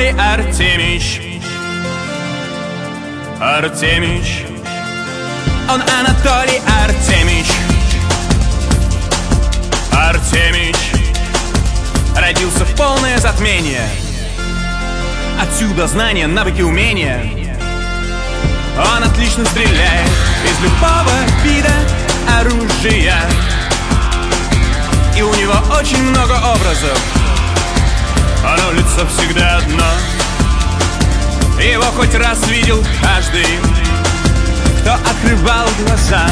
Анатолий Артемич. Артемич. Он Анатолий Артемич. Артемич родился в полное затмение. Отсюда знания, навыки, умения. Он отлично стреляет из любого вида оружия. И у него очень много образов, но лицо всегда одно. Его хоть раз видел каждый, кто открывал глаза.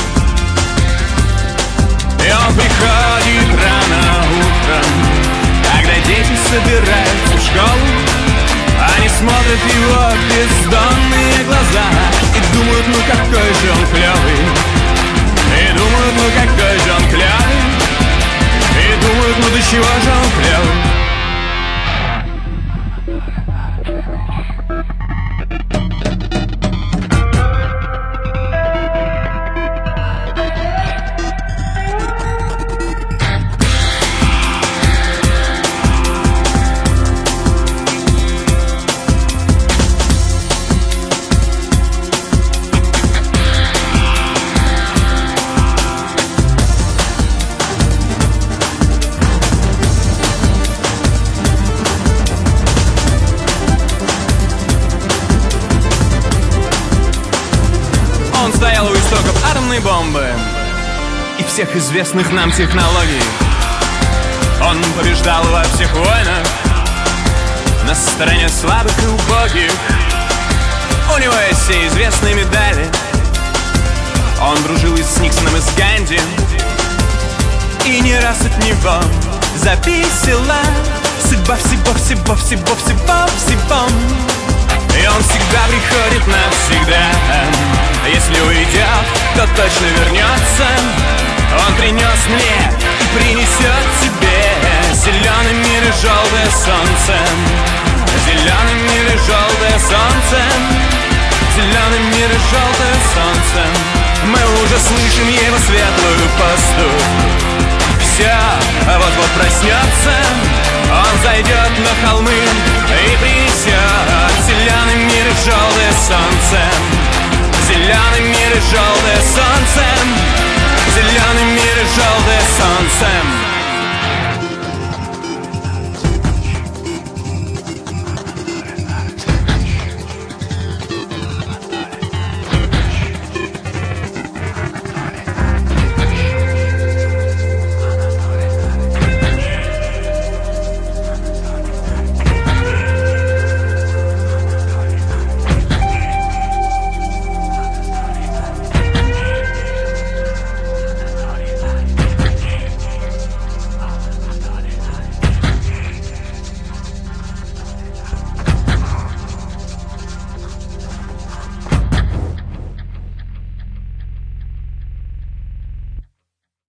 И он приходит рано утром, когда дети собираются в школу. Они смотрят его бездонные глаза и думают, ну какой же он клевый. И думают, ну какой же он клевый. И думают, ну до чего же он клевый. Он стоял у истоков атомной бомбы и всех известных нам технологий. Он побеждал во всех войнах на стороне слабых и убогих. У него есть все известные медали. Он дружил и с Никсоном, и с Ганди. И не раз от него зависела судьба всего. И он всегда приходит навсегда. Если уйдет, то точно вернется. Он принес мне и принесет тебе зеленый мир и желтое солнце. Зеленый мир и желтое солнце. Зеленый мир и желтое солнце. Мы уже слышим его светлую поступь. Все вот-вот проснется. Он зайдет на холмы и принесет зеленый мир и желтое солнце. Зеленый мир и желтое солнце. Зеленый мир и желтое солнце.